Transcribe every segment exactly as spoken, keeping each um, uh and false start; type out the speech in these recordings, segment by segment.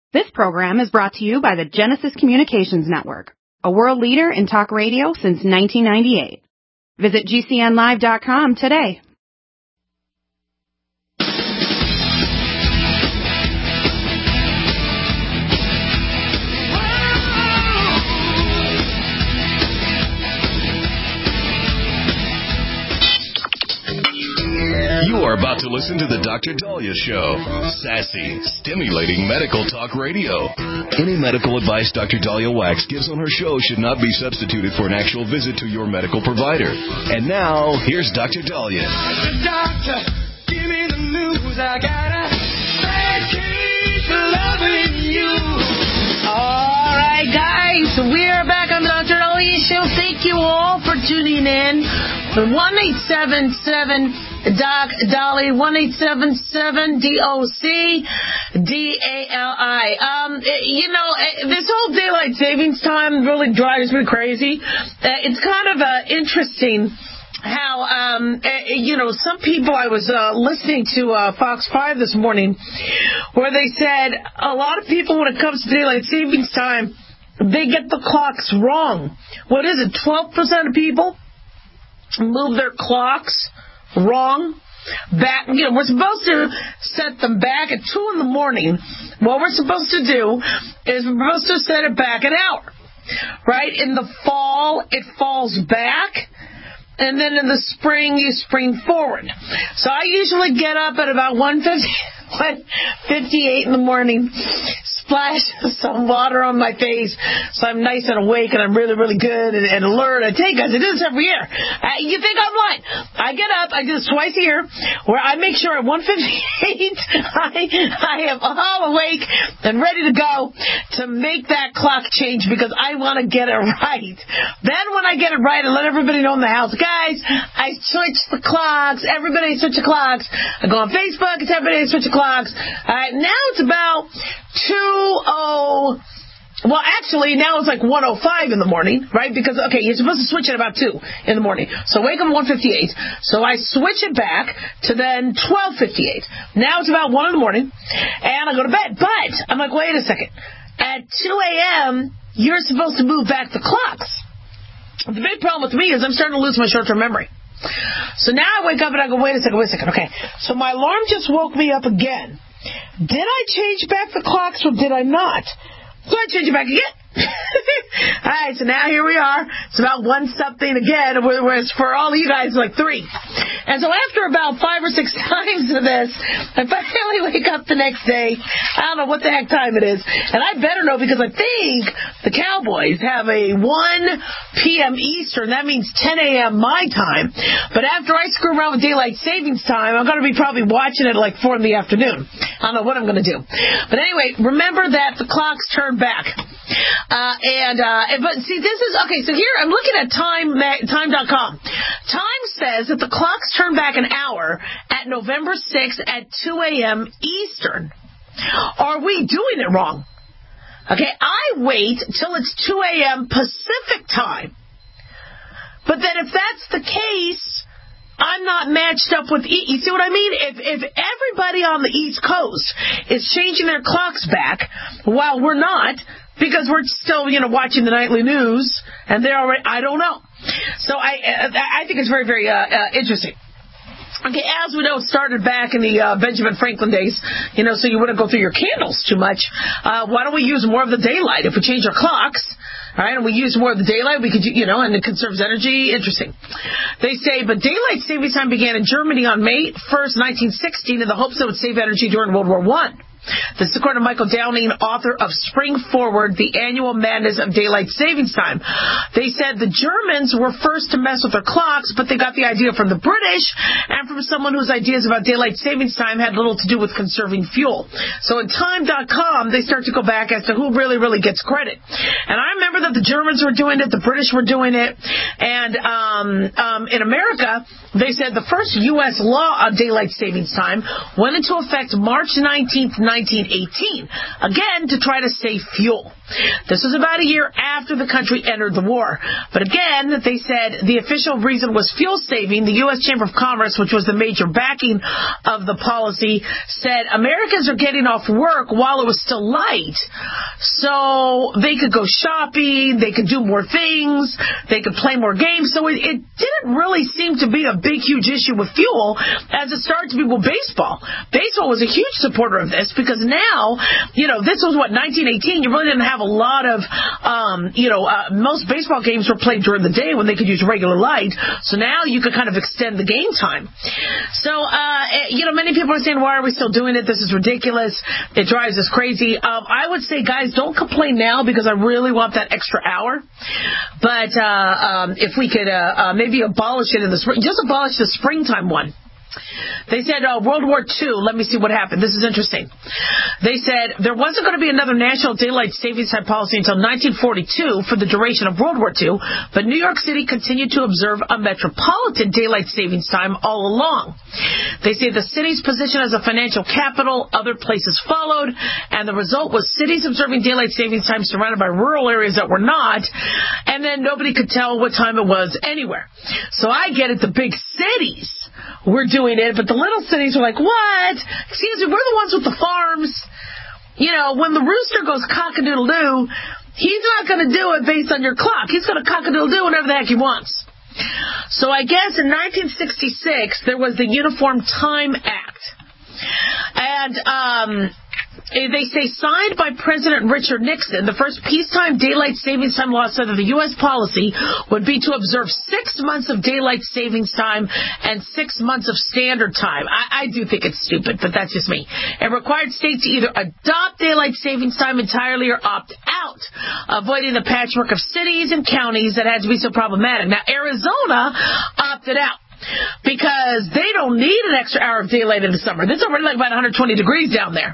This program is brought to you by the Genesis Communications Network, a world leader in talk radio since nineteen ninety-eight. Visit G C N live dot com today. You are about to listen to the Doctor Dahlia Show. Sassy, stimulating medical talk radio. Any medical advice Doctor Dahlia Wax gives on her show should not be substituted for an actual visit to your medical provider. And now, here's Doctor Dahlia. Doctor, give me the news. I got a bad case of loving you. All right, guys, we're back on the Doctor Dahlia Show. Thank you all for tuning in. one eight seven seven Doc Dolly, one eight seven seven D O C D A L I. Um, you know, this whole daylight savings time really drives me crazy. Uh, it's kind of uh, interesting how, um, uh, you know, some people, I was uh, listening to uh, Fox five this morning, where they said a lot of people, when it comes to daylight savings time, they get the clocks wrong. What is it, twelve percent of people move their clocks wrong? Back, you know, we're supposed to set them back at two in the morning. What we're supposed to do is we're supposed to set it back an hour, right? In the fall, it falls back, and then in the spring, you spring forward. So I usually get up at about one fifty-eight in the morning, splash some water on my face so I'm nice and awake and I'm really, really good and, and alert. I take guys, I do this every year. Uh, you think I'm lying? I get up, I do this twice a year, where I make sure at one fifty-eight I, I am all awake and ready to go to make that clock change because I want to get it right. Then when I get it right, I let everybody know in the house, guys, I switch the clocks. Everybody switch the clocks. I go on Facebook, it's everybody switch the clocks. All right, now it's about two oh, well, actually, now it's like one oh five in the morning, right? Because, okay, you're supposed to switch at about two in the morning. So wake up at one fifty-eight. So I switch it back to then twelve fifty-eight. Now it's about one in the morning, and I go to bed. But I'm like, wait a second. At two a.m., you're supposed to move back the clocks. The big problem with me is I'm starting to lose my short-term memory. So now I wake up and I go, wait a second, wait a second. Okay, so my alarm just woke me up again. Did I change back the clocks or did I not? So I change it back again. All right, so now here we are. It's about one something again, whereas for all of you guys, like three. And so after about five or six times of this, I finally wake up the next day. I don't know what the heck time it is. And I better know because I think the Cowboys have a one p.m. Eastern. That means ten a.m. my time. But after I screw around with daylight savings time, I'm going to be probably watching it at like four in the afternoon. I don't know what I'm going to do. But anyway, remember that the clocks turn back. Uh, and, uh, but see, this is, okay, so here I'm looking at time, time dot com. Time says that the clocks turn back an hour at November sixth at two a.m. Eastern. Are we doing it wrong? Okay, I wait till it's two a.m. Pacific time. But then if that's the case, I'm not matched up with, you see what I mean? If if everybody on the East Coast is changing their clocks back while we're not, because we're still, you know, watching the nightly news, and they're already, I don't know. So I I think it's very, very uh, uh, interesting. Okay, as we know, it started back in the uh, Benjamin Franklin days, you know, so you wouldn't go through your candles too much. Uh, why don't we use more of the daylight? If we change our clocks, all right, and we use more of the daylight, we could, you know, and it conserves energy. Interesting. They say, but daylight savings time began in Germany on May first, nineteen sixteen, in the hopes that it would save energy during World War One. This is according to Michael Downing, author of Spring Forward, the Annual Madness of Daylight Savings Time. They said the Germans were first to mess with their clocks, but they got the idea from the British and from someone whose ideas about daylight savings time had little to do with conserving fuel. So in time dot com, they start to go back as to who really, really gets credit. And I remember that the Germans were doing it, the British were doing it, and um, um, in America, they said the first U S law on daylight savings time went into effect March nineteenth, nineteen eighteen, again to try to save fuel. This was about a year after the country entered the war. But again, they said the official reason was fuel saving. The U S Chamber of Commerce, which was the major backing of the policy, said Americans are getting off work while it was still light, so they could go shopping, they could do more things, they could play more games. So it, it didn't really seem to be a big, huge issue with fuel as it started to be with baseball. Baseball was a huge supporter of this because now, you know, this was what, nineteen eighteen, you really didn't have a lot of, um, you know, uh, most baseball games were played during the day when they could use regular light. So now you could kind of extend the game time. So, uh, you know, many people are saying, why are we still doing it? This is ridiculous. It drives us crazy. Um, I would say, guys, don't complain now because I really want that extra hour. But uh, um, if we could uh, uh, maybe abolish it in the spring, just abolish the springtime one. They said uh, World War Two. Let me see what happened. This is interesting. They said there wasn't going to be another national daylight savings time policy until nineteen forty-two for the duration of World War Two, but New York City continued to observe a metropolitan daylight savings time all along. They say the city's position as a financial capital, other places followed, and the result was cities observing daylight savings time surrounded by rural areas that were not, and then nobody could tell what time it was anywhere. So I get it, the big cities were doing it, but the little cities were like, what? Excuse me, we're the ones with the farms. You know, when the rooster goes cock-a-doodle-doo, he's not going to do it based on your clock. He's going to cock-a-doodle-doo whenever the heck he wants. So I guess in nineteen sixty-six, there was the Uniform Time Act. And, um... they say signed by President Richard Nixon, the first peacetime daylight savings time law said that the U S policy would be to observe six months of daylight savings time and six months of standard time. I, I do think it's stupid, but that's just me. It required states to either adopt daylight savings time entirely or opt out, avoiding the patchwork of cities and counties that had to be so problematic. Now, Arizona opted out because they don't need an extra hour of daylight in the summer. It's already like about one hundred twenty degrees down there.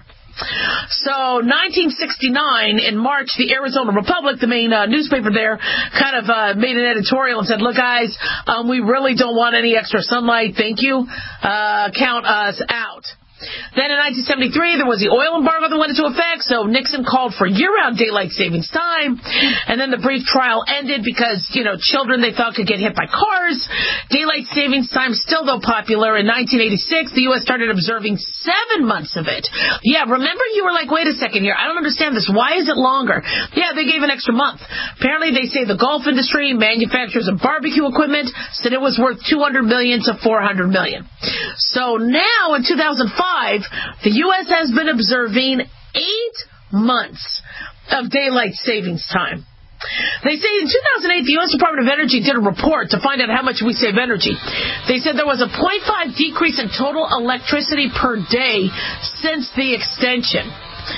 So nineteen sixty-nine, in March, the Arizona Republic, the main uh, newspaper there, kind of uh, made an editorial and said, look, guys, um, we really don't want any extra sunlight. Thank you. Uh, count us out. Then in nineteen seventy-three, there was the oil embargo that went into effect, so Nixon called for year-round daylight savings time, and then the brief trial ended because, you know, children they thought could get hit by cars. Daylight savings time still, though, popular. In nineteen eighty-six, the U S started observing seven months of it. Yeah, remember you were like, wait a second here, I don't understand this. Why is it longer? Yeah, they gave an extra month. Apparently, they say the golf industry, manufacturers of barbecue equipment, said it was worth two hundred million dollars to four hundred million dollars. So now, in two thousand five, the U S has been observing eight months of daylight savings time. They say in two thousand eight, the U S Department of Energy did a report to find out how much we save energy. They said there was a zero point five decrease in total electricity per day since the extension.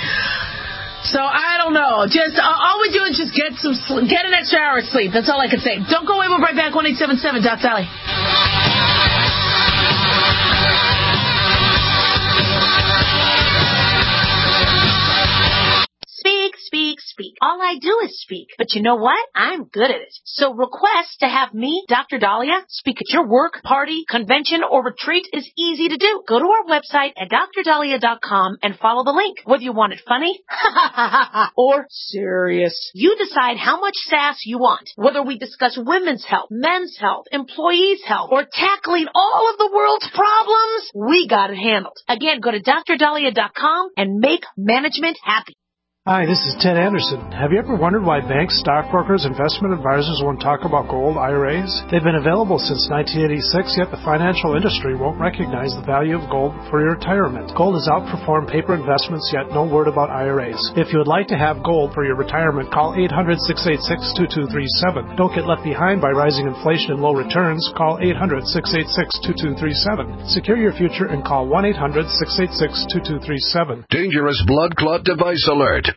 So I don't know. Just uh, all we do is just get some, sl- get an extra hour of sleep. That's all I can say. Don't go away. We'll be right back. one eight seven seven, Doc Sally. Speak, speak, speak. All I do is speak. But you know what? I'm good at it. So request to have me, Doctor Dahlia, speak at your work, party, convention, or retreat is easy to do. Go to our website at dr dahlia dot com and follow the link. Whether you want it funny or serious, you decide how much sass you want. Whether we discuss women's health, men's health, employees' health, or tackling all of the world's problems, we got it handled. Again, go to dr dahlia dot com and make management happy. Hi, this is Ted Anderson. Have you ever wondered why banks, stockbrokers, investment advisors won't talk about gold I R As? They've been available since nineteen eighty-six, yet the financial industry won't recognize the value of gold for your retirement. Gold has outperformed paper investments, yet no word about I R As. If you would like to have gold for your retirement, call eight hundred, six eight six, two two three seven. Don't get left behind by rising inflation and low returns. Call eight hundred, six eight six, two two three seven. Secure your future and call one eight hundred, six eight six, two two three seven. Dangerous blood clot device alert.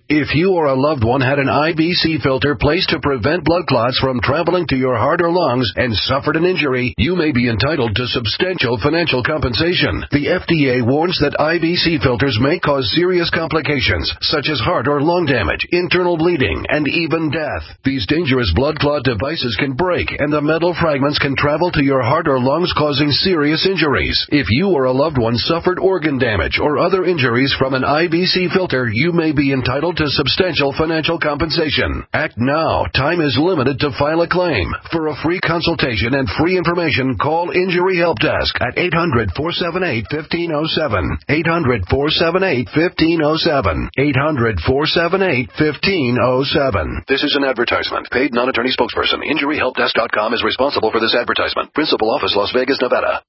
If you or a loved one had an I B C filter placed to prevent blood clots from traveling to your heart or lungs and suffered an injury, you may be entitled to substantial financial compensation. The F D A warns that I B C filters may cause serious complications, such as heart or lung damage, internal bleeding, and even death. These dangerous blood clot devices can break, and the metal fragments can travel to your heart or lungs, causing serious injuries. If you or a loved one suffered organ damage or other injuries from an I B C filter, you may be entitled to substantial financial compensation. Act now. Time is limited to file a claim. For a free consultation and free information, call Injury Help Desk at eight hundred, four seven eight, one five zero seven. eight hundred, four seven eight, one five zero seven. eight hundred, four seven eight, one five zero seven. This is an advertisement. Paid non-attorney spokesperson. Injury Help Desk dot com is responsible for this advertisement. Principal office, Las Vegas, Nevada.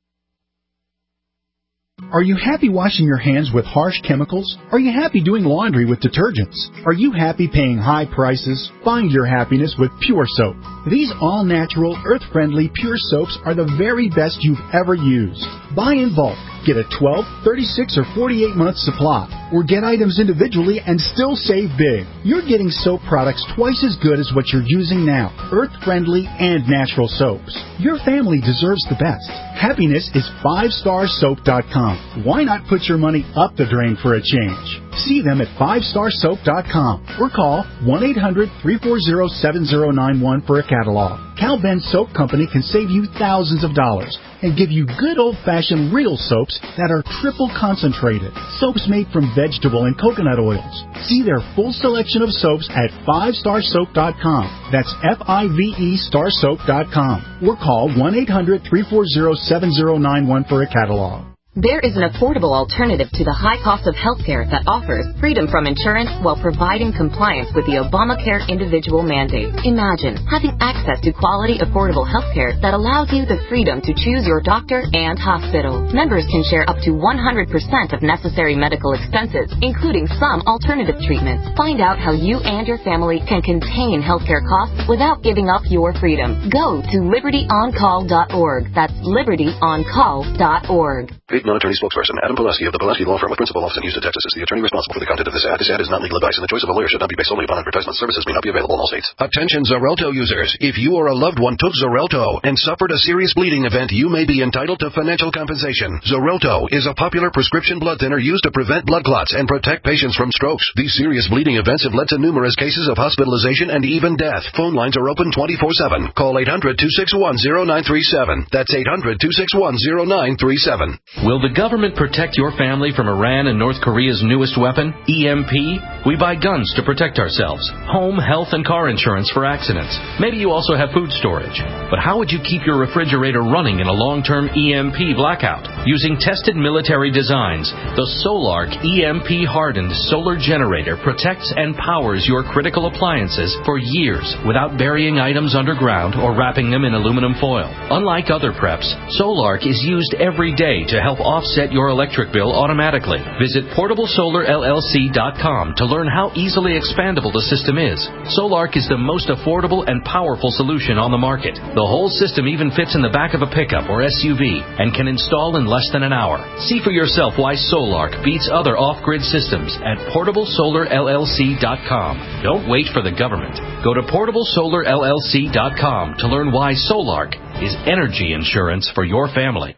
Are you happy washing your hands with harsh chemicals? Are you happy doing laundry with detergents? Are you happy paying high prices? Find your happiness with Pure Soap. These all-natural, earth-friendly Pure Soaps are the very best you've ever used. Buy in bulk. Get a twelve, thirty-six, or forty-eight month supply. Or get items individually and still save big. You're getting soap products twice as good as what you're using now. Earth-friendly and natural soaps. Your family deserves the best. Happiness is five star soap dot com. Why not put your money up the drain for a change? See them at five star soap dot com or call one eight hundred, three four zero, seven zero nine one for a catalog. Cal Ben Soap Company can save you thousands of dollars and give you good old-fashioned real soaps that are triple concentrated. Soaps made from vegetable and coconut oils. See their full selection of soaps at five star soap dot com. That's F I V E star soap dot com. Or call one eight hundred, three four zero, seven zero nine one for a catalog. There is an affordable alternative to the high cost of healthcare that offers freedom from insurance while providing compliance with the Obamacare individual mandate. Imagine having access to quality, affordable healthcare that allows you the freedom to choose your doctor and hospital. Members can share up to one hundred percent of necessary medical expenses, including some alternative treatments. Find out how you and your family can contain healthcare costs without giving up your freedom. Go to liberty on call dot org. That's liberty on call dot org. Paid non-attorney spokesperson Adam Pulaski of the Pulaski Law Firm with principal office in Houston, Texas is the attorney responsible for the content of this ad. This ad is not legal advice, and the choice of a lawyer should not be based solely upon advertisement. Services may not be available in all states. Attention Xarelto users. If you or a loved one took Xarelto and suffered a serious bleeding event, you may be entitled to financial compensation. Xarelto is a popular prescription blood thinner used to prevent blood clots and protect patients from strokes. These serious bleeding events have led to numerous cases of hospitalization and even death. Phone lines are open twenty-four seven. Call eight hundred, two six one, zero nine three seven. That's eight hundred, two six one, zero nine three seven. Will the government protect your family from Iran and North Korea's newest weapon, E M P? We buy guns to protect ourselves, home, health, and car insurance for accidents. Maybe you also have food storage. But how would you keep your refrigerator running in a long-term E M P blackout? Using tested military designs, the Solark E M P-hardened solar generator protects and powers your critical appliances for years without burying items underground or wrapping them in aluminum foil. Unlike other preps, Solark is used every day to help offset your electric bill automatically. Visit portable solar L L C dot com to learn how easily expandable the system is. Solark is the most affordable and powerful solution on the market. The whole system even fits in the back of a pickup or S U V and can install in less than an hour. See for yourself why Solark beats other off-grid systems at portable solar L L C dot com. Don't wait for the government. Go to portable solar L L C dot com to learn why Solark is energy insurance for your family.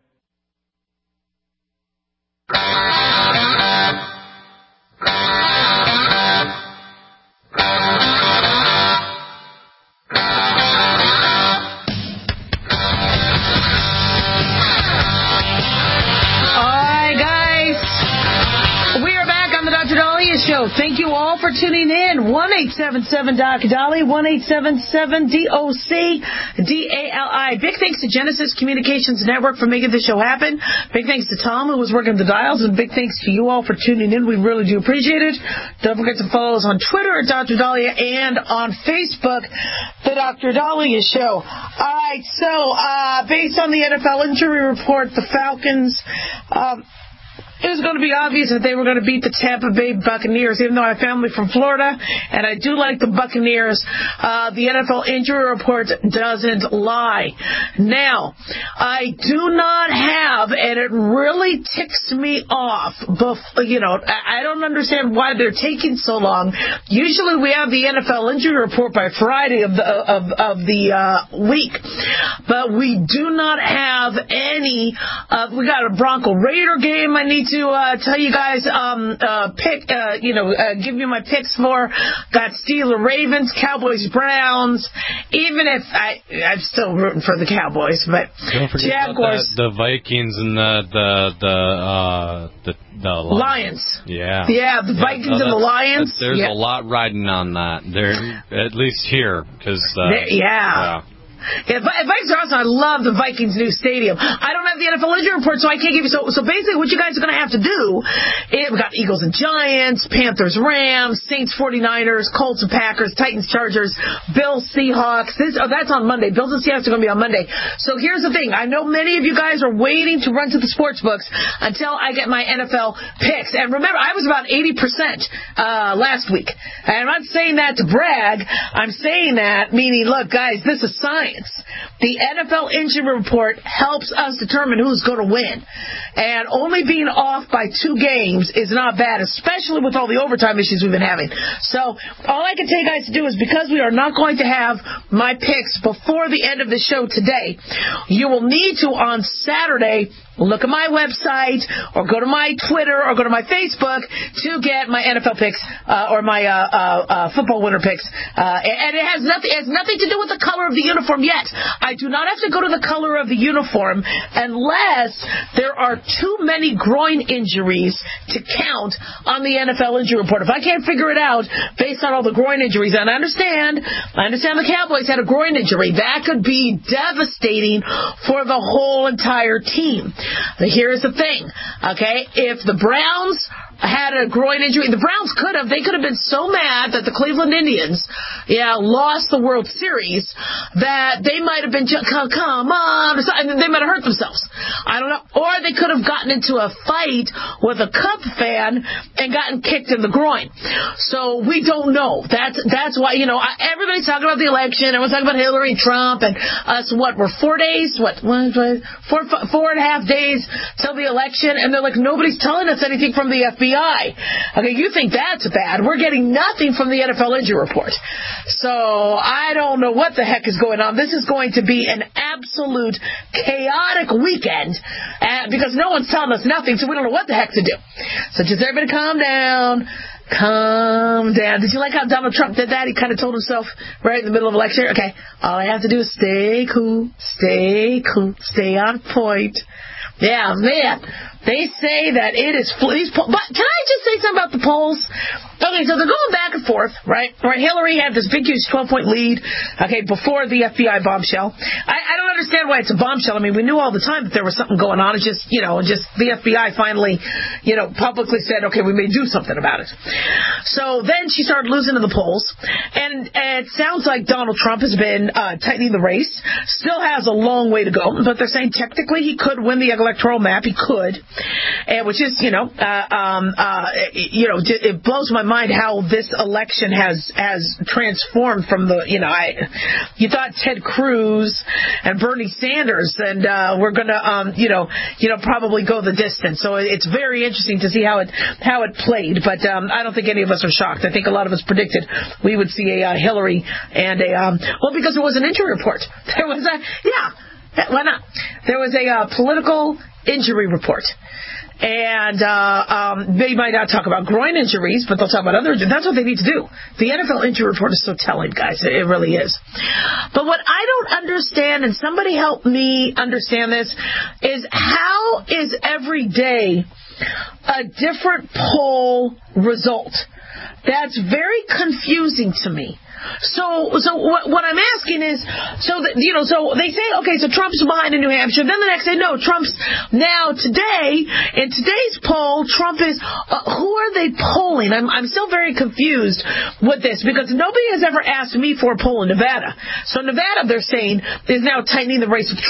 Thank you all for tuning in. one eight seven seven Doc Dolly, one eight seven seven D O C D A L I. Big thanks to Genesis Communications Network for making this show happen. Big thanks to Tom, who was working the dials, and big thanks to you all for tuning in. We really do appreciate it. Don't forget to follow us on Twitter at Doctor Dahlia and on Facebook, The Doctor Dahlia Show. All right, so uh, based on the N F L injury report, the Falcons... Um, it was going to be obvious that they were going to beat the Tampa Bay Buccaneers, even though I have family from Florida, and I do like the Buccaneers. Uh, the N F L injury report doesn't lie. Now, I do not have, and it really ticks me off, bef- you know, I don't understand why they're taking so long. Usually we have the N F L injury report by Friday of the of, of the uh, week, but we do not have any. Uh, we got a Bronco Raider game I need to uh, tell you guys, um, uh, pick, uh, you know, uh, give you my picks for. Got Steelers, Ravens, Cowboys, Browns. Even if I, I'm still rooting for the Cowboys, but don't forget Jaguars, about the, the Vikings and the the the uh, the, the Lions. Lions. Yeah, yeah, the yeah, Vikings no, and the Lions. There's yeah. a lot riding on that. There, at least here, because uh, yeah. yeah. Yeah, Vikings are awesome. I love the Vikings' new stadium. I don't have the N F L injury report, so I can't give you. So, so basically, what you guys are going to have to do, it, we got Eagles and Giants, Panthers, Rams, Saints, forty-niners, Colts and Packers, Titans, Chargers, Bills, Seahawks. This, oh, that's on Monday. Bills and Seahawks are going to be on Monday. So here's the thing. I know many of you guys are waiting to run to the sports books until I get my N F L picks. And remember, I was about eighty percent uh, last week. And I'm not saying that to brag. I'm saying that meaning, look, guys, this is science. The N F L injury report helps us determine who's going to win. And only being off by two games is not bad, especially with all the overtime issues we've been having. So all I can tell you guys to do is, because we are not going to have my picks before the end of the show today, you will need to, on Saturday, look at my website or go to my Twitter or go to my Facebook to get my N F L picks uh, or my uh, uh, uh, football winner picks. Uh, and it has nothing, it has nothing to do with the color of the uniform yet. I do not have to go to the color of the uniform unless there are too many groin injuries to count on the N F L injury report. If I can't figure it out based on all the groin injuries, and I understand, I understand the Cowboys had a groin injury. That could be devastating for the whole entire team. Here's the thing, okay? If the Browns had a groin injury, the Browns could have, they could have been so mad that the Cleveland Indians, yeah, lost the World Series that they might have been, come, come on, and they might have hurt themselves. I don't know. Or they could have gotten into a fight with a Cub fan and gotten kicked in the groin. So we don't know. That's that's why, you know, everybody's talking about the election, everyone's talking about Hillary and Trump, and us, what, we're four days, what, one, four, four and a half days till the election, and they're like, nobody's telling us anything from the F B I. Okay, you think that's bad. We're getting nothing from the N F L injury report. So I don't know what the heck is going on. This is going to be an absolute chaotic weekend uh, because no one's telling us nothing, so we don't know what the heck to do. So just everybody calm down. Calm down. Did you like how Donald Trump did that? He kind of told himself right in the middle of a lecture, okay, all I have to do is stay cool, stay cool, stay on point. Yeah, man. They say that it is these polls. But can I just say something about the polls? Okay, so they're going back and forth, right? Right. Hillary had this big, huge twelve-point lead, okay, before the F B I bombshell. I, I don't understand why it's a bombshell. I mean, we knew all the time that there was something going on. It's just, you know, just the F B I finally, you know, publicly said, okay, we may do something about it. So then she started losing in the polls, and, and it sounds like Donald Trump has been uh, tightening the race. Still has a long way to go, but they're saying technically he could win the electoral map. He could, and which is, you know, uh, um, uh, you know, it blows my mind how this election has has transformed from the, you know, I you thought Ted Cruz and Bernie Sanders and uh, we're gonna, um, you know, you know, probably go the distance. So it's very interesting to see how it how it played. But um, I don't think any of us are shocked. I think a lot of us predicted we would see a uh, Hillary and a um, well, because there was an injury report. There was a yeah. Why not? There was a uh, political injury report. And uh, um, they might not talk about groin injuries, but they'll talk about other injuries. That's what they need to do. The N F L injury report is so telling, guys. It really is. But what I don't understand, and somebody help me understand this, is how is every day a different poll result? That's very confusing to me. So, so what, what I'm asking is, so that, you know, so they say, okay, so Trump's behind in New Hampshire. Then the next day, no, Trump's now today in today's poll. Trump is. Uh, who are they polling? I'm, I'm still very confused with this because nobody has ever asked me for a poll in Nevada. So Nevada, they're saying, is now tightening the race with Trump.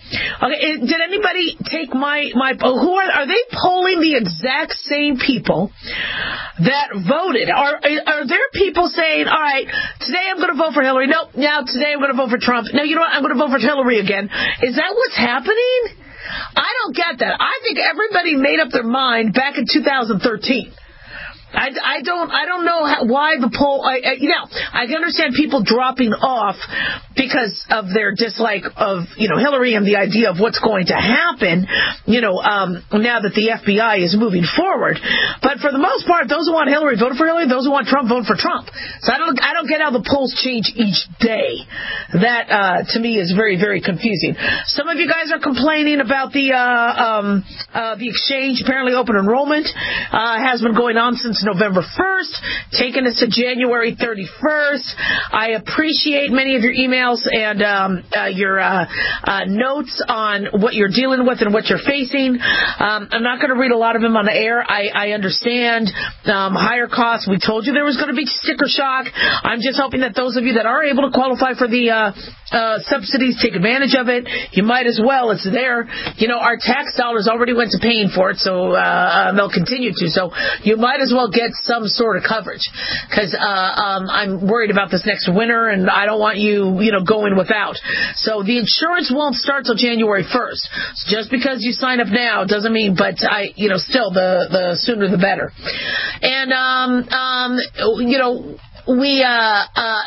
Okay, did anybody take my, my, who are, are they polling the exact same people that voted? Are, are there people saying, all right, today I'm going to vote for Hillary. Nope, now today I'm going to vote for Trump. No, you know what? I'm going to vote for Hillary again. Is that what's happening? I don't get that. I think everybody made up their mind back in two thousand thirteen. I, I don't I don't know how, why the poll. I, I, you know, I can understand people dropping off because of their dislike of you know Hillary and the idea of what's going to happen. You know, um, now that the F B I is moving forward. But for the most part, those who want Hillary vote for Hillary. Those who want Trump vote for Trump. So I don't I don't get how the polls change each day. That uh, to me is very very confusing. Some of you guys are complaining about the uh, um, uh, the exchange. Apparently, open enrollment uh, has been going on since November first, taking us to January thirty-first. I appreciate many of your emails and um, uh, your uh, uh, notes on what you're dealing with and what you're facing. Um, I'm not going to read a lot of them on the air. I, I understand um, higher costs. We told you there was going to be sticker shock. I'm just hoping that those of you that are able to qualify for the uh, uh, subsidies take advantage of it. You might as well. It's there. You know, our tax dollars already went to paying for it, so uh, they'll continue to. So you might as well get some sort of coverage, because uh, um, I'm worried about this next winter, and I don't want you, you know, going without. So the insurance won't start till January first. So just because you sign up now doesn't mean, but I, you know, still the the sooner the better. And um, um, you know, we uh. uh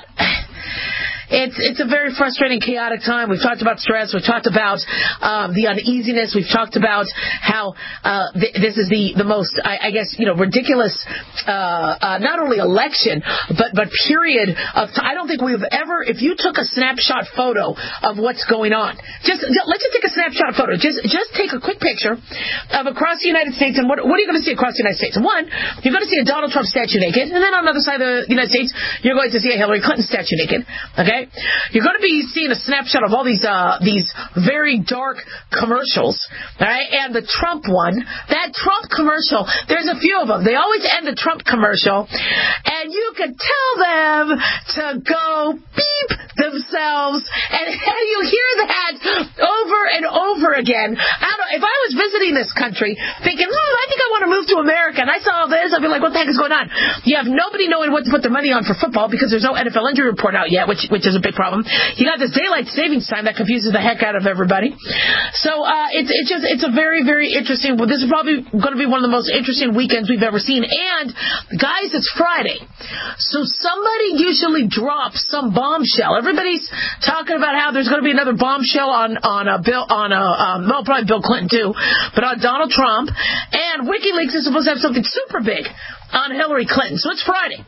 It's it's a very frustrating, chaotic time. We've talked about stress. We've talked about um, the uneasiness. We've talked about how uh, th- this is the, the most, I, I guess, you know, ridiculous, uh, uh, not only election, but, but period of time. I don't think we've ever, if you took a snapshot photo of what's going on, just, let's just take a snapshot photo. Just just take a quick picture of across the United States. And what, what are you going to see across the United States? One, you're going to see a Donald Trump statue naked. And then on the other side of the United States, you're going to see a Hillary Clinton statue naked. Okay? You're going to be seeing a snapshot of all these uh, these very dark commercials, all right? And the Trump one, that Trump commercial, there's a few of them. They always end the Trump commercial, and you could tell them to go beep themselves, and, and you hear that over and over again. I don't know, if I was visiting this country thinking, hmm, I think I want to move to America, and I saw all this, I'd be like, what the heck is going on? You have nobody knowing what to put their money on for football because there's no N F L injury report out yet, which which is a big problem. You got this daylight savings time that confuses the heck out of everybody. So uh, it's it's just it's a very very interesting. Well, this is probably going to be one of the most interesting weekends we've ever seen. And guys, it's Friday, so somebody usually drops some bombshell. Everybody's talking about how there's going to be another bombshell on on a Bill on a um, well probably Bill Clinton too, but on Donald Trump. And WikiLeaks is supposed to have something super big on Hillary Clinton. So it's Friday.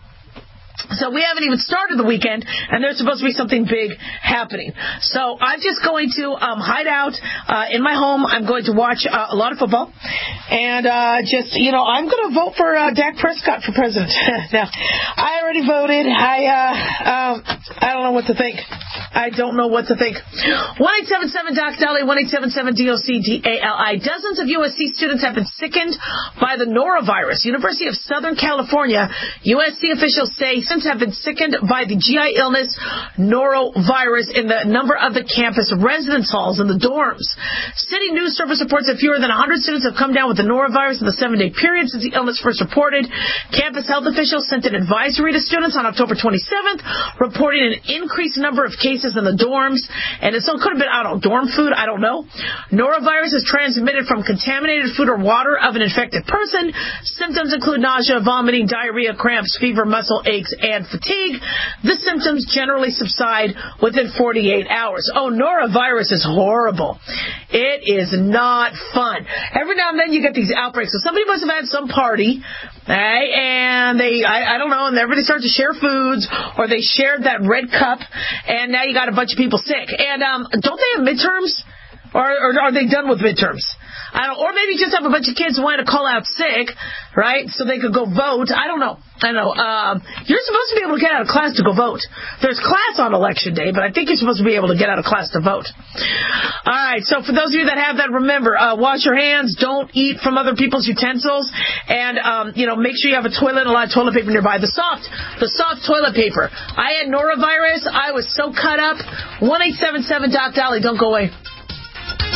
So we haven't even started the weekend, and there's supposed to be something big happening. So I'm just going to um, hide out uh, in my home. I'm going to watch uh, a lot of football, and uh, just, you know, I'm going to vote for uh, Dak Prescott for president. Now, I already voted. I uh, um, I don't know what to think. I don't know what to think. one eight seven seven D O C D A L I, one eight seven seven D O C D A L I. Dozens of U S C students have been sickened by the norovirus. University of Southern California, U S C officials say students have been sickened by the G I illness norovirus in the number of the campus residence halls and the dorms. City News Service reports that fewer than one hundred students have come down with the norovirus in the seven-day period since the illness first reported. Campus health officials sent an advisory to students on October twenty-seventh, reporting an increased number of cases in the dorms, and it so it could have been, I don't know, dorm food, I don't know. Norovirus is transmitted from contaminated food or water of an infected person. Symptoms include nausea, vomiting, diarrhea, cramps, fever, muscle aches, and fatigue. The symptoms generally subside within forty-eight hours. Oh, norovirus is horrible. It is not fun. Every now and then you get these outbreaks. So somebody must have had some party, right, and they, I, I don't know, and everybody starts to share foods, or they shared that red cup, and now you got a bunch of people sick. And um, don't they have midterms? Or, or are they done with midterms? I don't, or maybe just have a bunch of kids who wanted to call out sick, right, so they could go vote. I don't know. I don't know. Um, you're supposed to be able to get out of class to go vote. There's class on election day, but I think you're supposed to be able to get out of class to vote. All right, so for those of you that have that, remember, uh, wash your hands. Don't eat from other people's utensils. And, um, you know, make sure you have a toilet and a lot of toilet paper nearby. The soft, the soft toilet paper. I had norovirus. I was so cut up. one eight seven seven D O C D A L I. Don't go away.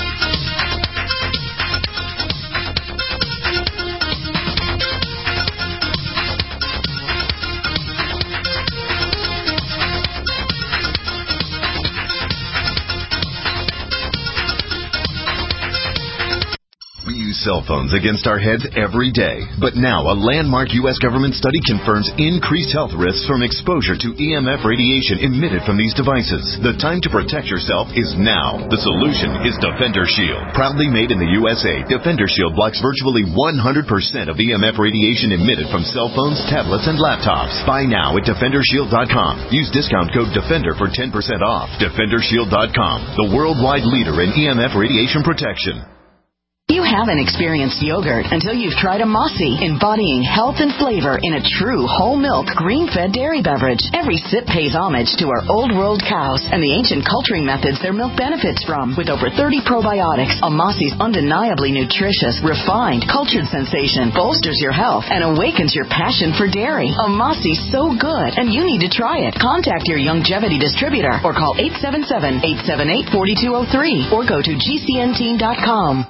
cell phones against our heads every day. But now, a landmark U S government study confirms increased health risks from exposure to E M F radiation emitted from these devices. The time to protect yourself is now. The solution is Defender Shield. Proudly made in the U S A, Defender Shield blocks virtually one hundred percent of E M F radiation emitted from cell phones, tablets, and laptops. Buy now at Defender Shield dot com. Use discount code DEFENDER for ten percent off. Defender Shield dot com, the worldwide leader in E M F radiation protection. You haven't experienced yogurt until you've tried a Mossy, embodying health and flavor in a true whole milk, green-fed dairy beverage. Every sip pays homage to our old world cows and the ancient culturing methods their milk benefits from. With over thirty probiotics, a Mossy's undeniably nutritious, refined, cultured sensation bolsters your health and awakens your passion for dairy. A Mossy's so good, and you need to try it. Contact your Youngevity distributor or call eight seven seven, eight seven eight, four two zero three or go to G C N teen dot com.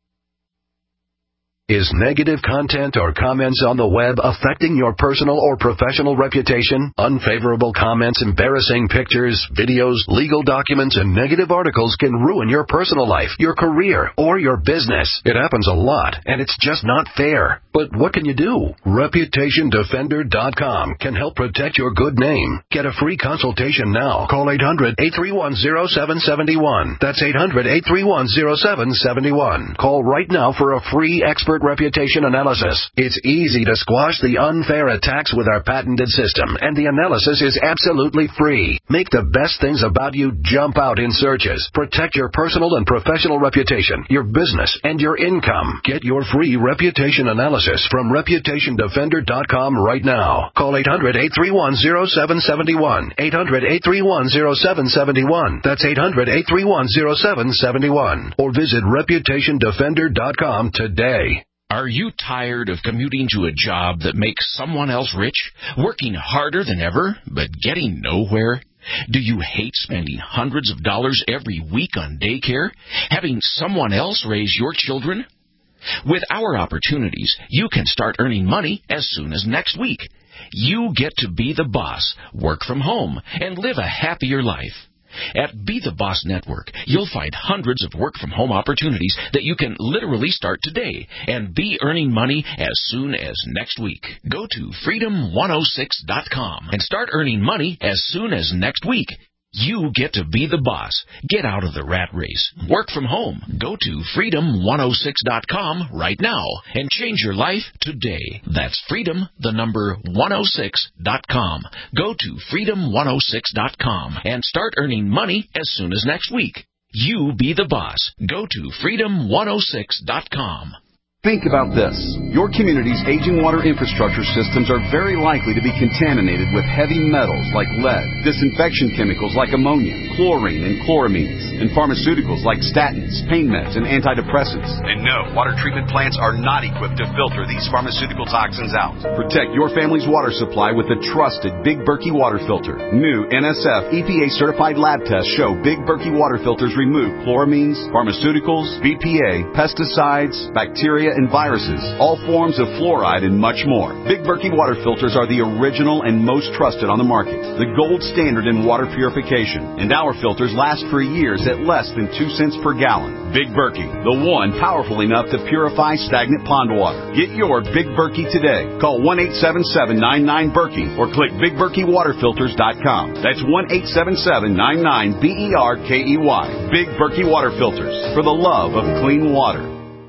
Is negative content or comments on the web affecting your personal or professional reputation? Unfavorable comments, embarrassing pictures, videos, legal documents, and negative articles can ruin your personal life, your career, or your business. It happens a lot, and it's just not fair. But what can you do? Reputation Defender dot com can help protect your good name. Get a free consultation now. Call eight hundred, eight three one, zero seven seven one. That's eight hundred, eight three one, zero seven seven one. Call right now for a free expert reputation analysis. It's easy to squash the unfair attacks with our patented system, and the analysis is absolutely free. Make the best things about you jump out in searches. Protect your personal and professional reputation, your business, and your income. Get your free reputation analysis from Reputation Defender dot com right now. Call eight hundred, eight three one, zero seven seven one. eight hundred, eight three one, zero seven seven one. That's eight hundred, eight three one, zero seven seven one. Or visit Reputation Defender dot com today. Are you tired of commuting to a job that makes someone else rich, working harder than ever, but getting nowhere? Do you hate spending hundreds of dollars every week on daycare, having someone else raise your children? With our opportunities, you can start earning money as soon as next week. You get to be the boss, work from home, and live a happier life. At Be the Boss Network, you'll find hundreds of work-from-home opportunities that you can literally start today and be earning money as soon as next week. Go to freedom one oh six dot com and start earning money as soon as next week. You get to be the boss. Get out of the rat race. Work from home. Go to freedom one oh six dot com right now and change your life today. That's freedom, the number one oh six dot com. Go to freedom one oh six dot com and start earning money as soon as next week. You be the boss. Go to freedom one oh six dot com. Think about this. Your community's aging water infrastructure systems are very likely to be contaminated with heavy metals like lead, disinfection chemicals like ammonia, chlorine and chloramines, and pharmaceuticals like statins, pain meds, and antidepressants. And no, water treatment plants are not equipped to filter these pharmaceutical toxins out. Protect your family's water supply with the trusted Big Berkey water filter. New N S F E P A-certified lab tests show Big Berkey water filters remove chloramines, pharmaceuticals, B P A, pesticides, bacteria, and viruses, all forms of fluoride, and much more. Big Berkey water filters are the original and most trusted on the market, the gold standard in water purification, and our filters last for years at less than two cents per gallon. Big Berkey, the one powerful enough to purify stagnant pond water. Get your Big Berkey today. Call one eight seven seven, nine nine, Berkey or click big berkey water filters dot com. That's one eight seven seven, nine nine, B E R K E Y. Big Berkey water filters, for the love of clean water.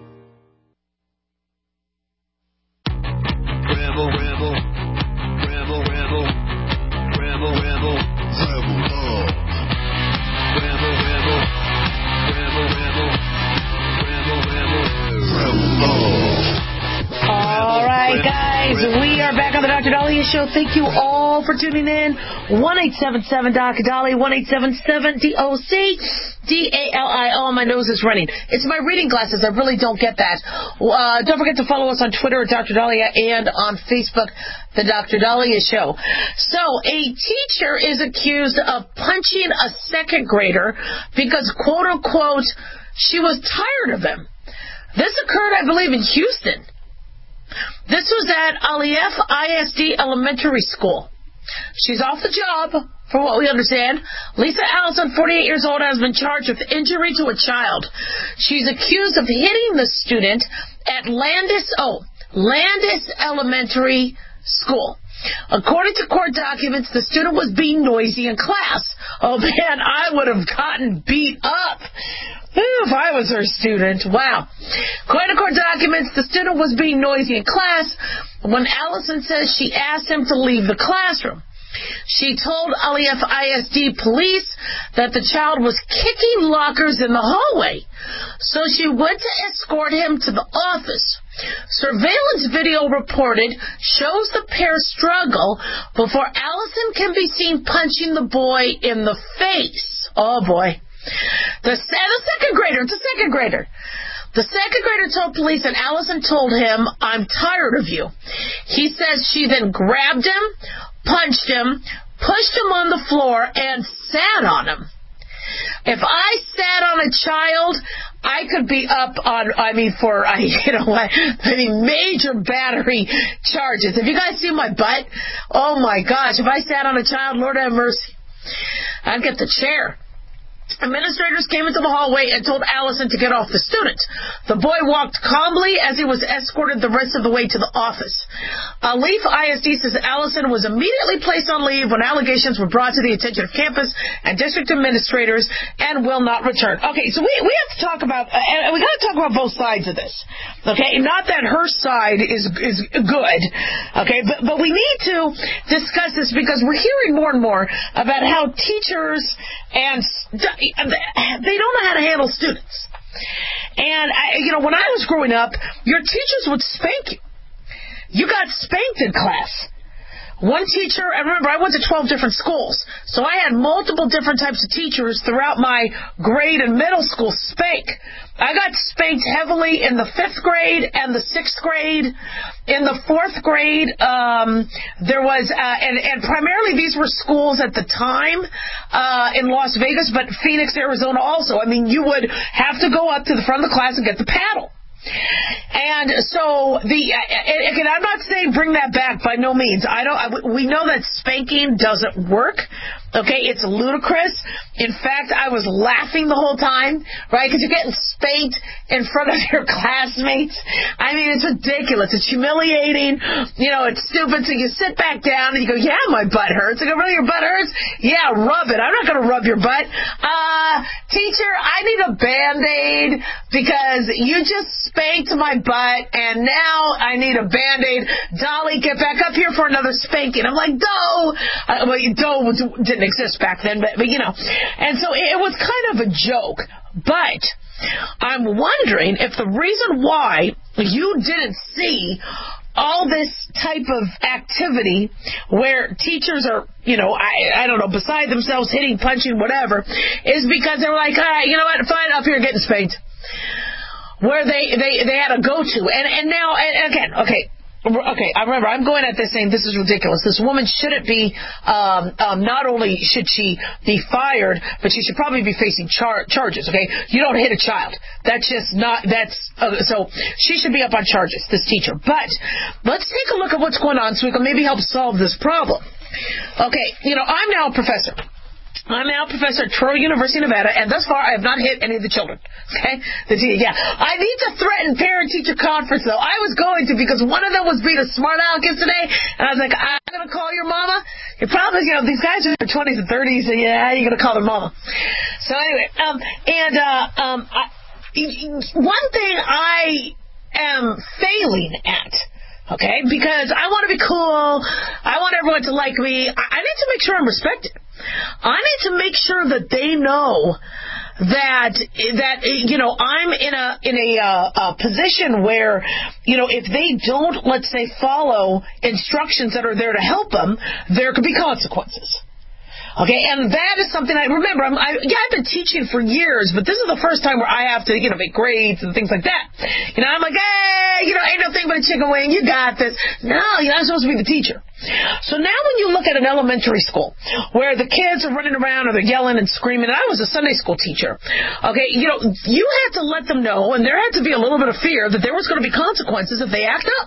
Rebel, rebel, rebel, rebel, rebel, rebel, rebel love. Rebel, rebel, rebel, rebel, rebel, rebel, rebel love. All right, guys, we are back on the Doctor Dahlia Show. Thank you all for tuning in. one eight seven seven, D O C, Dahlia, one eight seven seven, D O C, D A L I O. My nose is running. It's my reading glasses. I really don't get that. Uh, don't forget to follow us on Twitter at Doctor Dahlia and on Facebook, The Doctor Dahlia Show. So, a teacher is accused of punching a second grader because, quote unquote, she was tired of him. This occurred, I believe, in Houston. This was at Alief I S D Elementary School. She's off the job from what we understand. Lisa Allison, forty-eight years old, has been charged with injury to a child. She's accused of hitting the student at Landis, oh, Landis Elementary School. According to court documents, the student was being noisy in class. Oh, man, I would have gotten beat up if I was her student. Wow. According to court documents, the student was being noisy in class when Allison says she asked him to leave the classroom. She told Alief I S D police that the child was kicking lockers in the hallway, so she went to escort him to the office. Surveillance video reported shows the pair struggle before Allison can be seen punching the boy in the face. Oh, boy. The, the second grader, it's a second grader. The second grader told police that Allison told him, "I'm tired of you." He says she then grabbed him, punched him, pushed him on the floor, and sat on him. If I sat on a child, I could be up on, I mean, for, I, you know what, I mean, major battery charges. If you guys see my butt, oh my gosh, if I sat on a child, Lord have mercy, I'd get the chair. Administrators came into the hallway and told Allison to get off the student. The boy walked calmly as he was escorted the rest of the way to the office. Alief I S D says Allison was immediately placed on leave when allegations were brought to the attention of campus and district administrators and will not return. Okay, so we, we have to talk about, and we got to talk about both sides of this. Okay, not that her side is is good. Okay, but, but we need to discuss this because we're hearing more and more about how teachers and they don't know how to handle students. And, I, you know, when I was growing up, your teachers would spank you. You got spanked in class. One teacher, I remember I went to twelve different schools, so I had multiple different types of teachers throughout my grade and middle school spank. I got spanked heavily in the fifth grade and the sixth grade. In the fourth grade, um, there was, uh, and, and primarily these were schools at the time uh, in Las Vegas, but Phoenix, Arizona also. I mean, you would have to go up to the front of the class and get the paddle. And so the again, I'm not saying bring that back by no means. I don't. I, we know that spanking doesn't work. Okay, it's ludicrous. In fact, I was laughing the whole time, right? Because you're getting spanked in front of your classmates. I mean, it's ridiculous. It's humiliating. You know, it's stupid. So you sit back down and you go, "Yeah, my butt hurts." I go, "Really, your butt hurts?" "Yeah, rub it." "I'm not going to rub your butt." Uh, teacher, I need a Band-Aid because you just spanked my butt and now I need a Band-Aid. "Dolly, get back up here for another spanking." I'm like, Doe. Uh, well, Doe didn't exist back then, but, but you know. And so it was kind of a joke. But I'm wondering if the reason why you didn't see all this type of activity where teachers are, you know, I, I don't know, beside themselves, hitting, punching, whatever, is because they were like, all right, you know what, fine, up here getting spanked. Where they, they, they had a go-to. And, and now, and again, okay, Okay, I remember, I'm going at this saying this is ridiculous. This woman shouldn't be, um, um, not only should she be fired, but she should probably be facing char- charges, okay? You don't hit a child. That's just not, that's, uh, so she should be up on charges, this teacher. But let's take a look at what's going on so we can maybe help solve this problem. Okay, you know, I'm now a professor. I'm now a professor at Troy University, Nevada, and thus far I have not hit any of the children. Okay? The te- yeah. I need to threaten parent-teacher conference, though. I was going to because one of them was being a smart aleck yesterday, and I was like, I'm going to call your mama. Your problem is, you know, these guys are in their twenties and thirties, and yeah, you're going to call their mama. So anyway, um, and uh, um, I, one thing I am failing at, okay, because I want to be cool, I want everyone to like me, I need to make sure I'm respected. I need to make sure that they know that that you know I'm in a in a, uh, a position where, you know, if they don't, let's say, follow instructions that are there to help them, there could be consequences. Okay, and that is something I remember. I'm, I, yeah, I've been teaching for years, but this is the first time where I have to, you know, make grades and things like that. You know, I'm like, hey, you know, ain't no thing but a chicken wing. You got this. No, you're not supposed to be the teacher. So now when you look at an elementary school where the kids are running around or they're yelling and screaming, and I was a Sunday school teacher, okay, you know, you had to let them know, and there had to be a little bit of fear that there was going to be consequences if they act up.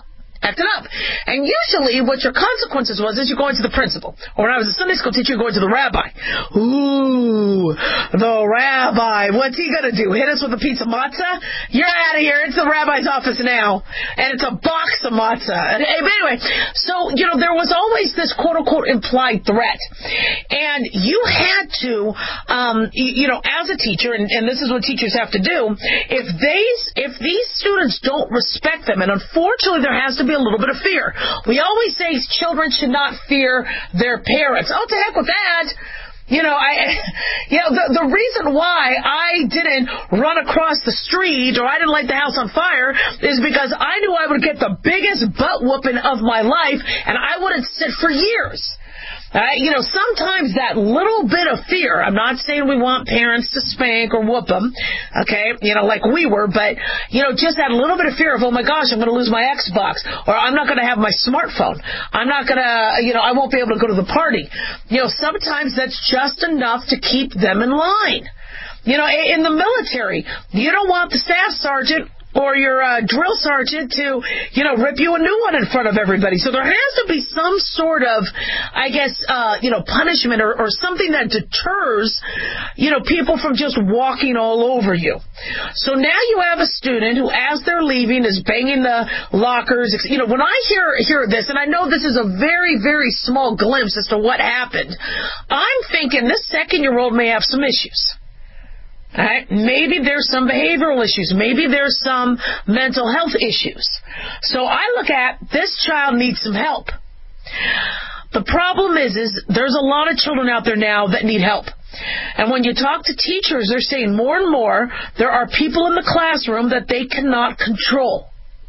acting up. And usually what your consequences was is you're going to the principal. Or when I was a Sunday school teacher, you're going to the rabbi. Ooh, the rabbi. What's he going to do? Hit us with a piece of matzah? You're out of here. It's the rabbi's office now. And it's a box of matzah. And anyway, so, you know, there was always this quote-unquote implied threat. And you had to, um, you know, as a teacher, and, and this is what teachers have to do, if they, if these students don't respect them, and unfortunately there has to be a little bit of fear. We always say children should not fear their parents. Oh, to heck with that. You know, I, you know, the, the reason why I didn't run across the street or I didn't light the house on fire is because I knew I would get the biggest butt whooping of my life, and I wouldn't sit for years. Uh, you know, sometimes that little bit of fear, I'm not saying we want parents to spank or whoop them, okay, you know, like we were, but, you know, just that little bit of fear of, oh my gosh, I'm going to lose my Xbox, or I'm not going to have my smartphone, I'm not going to, you know, I won't be able to go to the party. You know, sometimes that's just enough to keep them in line. You know, in the military, you don't want the staff sergeant or your uh, drill sergeant to, you know, rip you a new one in front of everybody. So there has to be some sort of, I guess, uh, you know, punishment or, or something that deters, you know, people from just walking all over you. So now you have a student who, as they're leaving, is banging the lockers. You know, when I hear hear this, and I know this is a very, very small glimpse as to what happened, I'm thinking this second-year-old may have some issues. All right? Maybe there's some behavioral issues. Maybe there's some mental health issues. So I look at this child needs some help. The problem is, is there's a lot of children out there now that need help. And when you talk to teachers, they're saying more and more there are people in the classroom that they cannot control.